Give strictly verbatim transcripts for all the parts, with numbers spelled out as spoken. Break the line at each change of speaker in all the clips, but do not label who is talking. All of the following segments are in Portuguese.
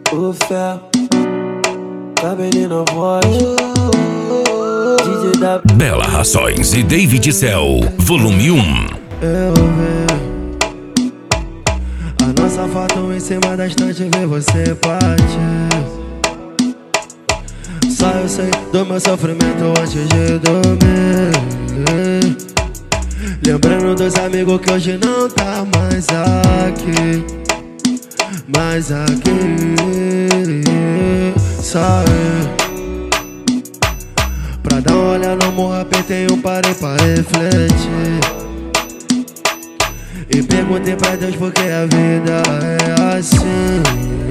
O fé, cabelo na voz. D J da
Bela Rações e David Cell, volume um.
Eu vi a nossa foto em cima da estante, ver você partir. Só eu sei do meu sofrimento antes de dormir. Lembrando dos amigos que hoje não tá mais aqui. Mais aqui. Só eu. Pra dar uma olhada no morro, apertei um parei pra refletir. E perguntei pra Deus porque a vida é assim.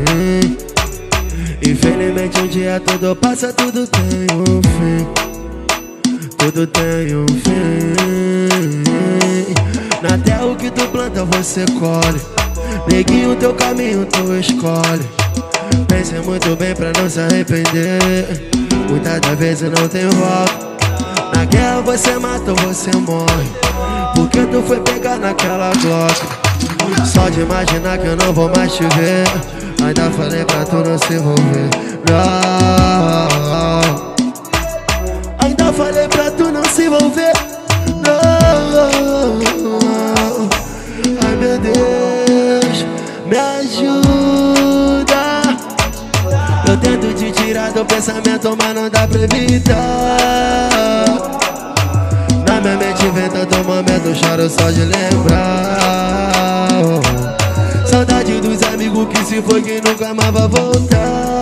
Infelizmente um dia tudo passa, tudo tem um fim. Tudo tem um fim. Na terra o que tu planta você colhe. Neguinho, teu caminho tu escolhe. Pense muito bem pra não se arrepender. Muitas das vezes não tem volta. Na guerra você mata ou você morre. Porque tu foi pegar naquela Glock. Só de imaginar que eu não vou mais te ver. Ainda falei pra tu não se envolver. Não. Ainda falei pra tu não se envolver. Não. Ai meu Deus, me ajuda. Eu tento te tirar do pensamento, mas não dá pra evitar. Na minha mente vem tanto momento, choro só de lembrar. Saudade dos amigos que se foi, que nunca mais vai voltar.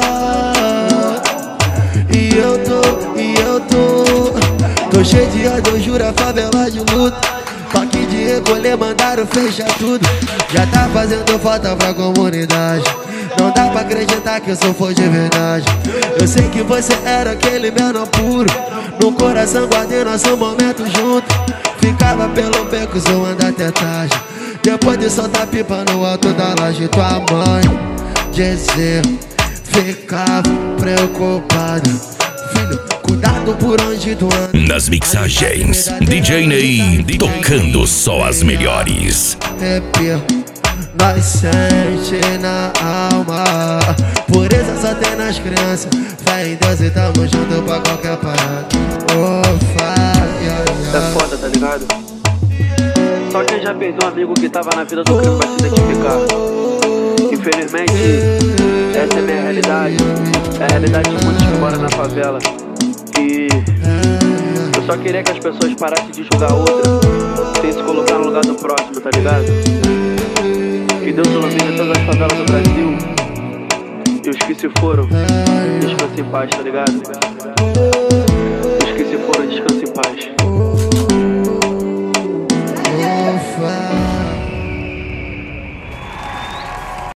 E eu tô, e eu tô Tô cheio de ódio, jura, favela de luta. Toque de recolher, mandaram fechar tudo. Já tá fazendo falta pra comunidade. Não dá pra acreditar que eu sou fã de verdade. Eu sei que você era aquele menor puro. No coração guardei nosso momento junto. Ficava pelo beco zoando até tarde. Depois de soltar pipa no alto da laje, tua mãe dizer, ficava preocupada. Filho, cuidado por onde tu anda.
Nas mixagens, D J Ney tocando só as melhores.
Arrepio, nós sente na alma. Pureza só tem nas crianças. Fé em Deus e tamo junto pra qualquer parada. Oh, fai,
é foda, tá ligado? Só quem já perdeu um amigo que tava na vida do crime vai se identificar. Infelizmente, essa é a minha realidade. É a realidade de muitos que moram na favela. E eu só queria que as pessoas parassem de julgar outra sem se colocar no lugar do próximo, tá ligado? Que Deus ilumine todas as favelas do Brasil. E os que se foram, deixa em paz, tá ligado?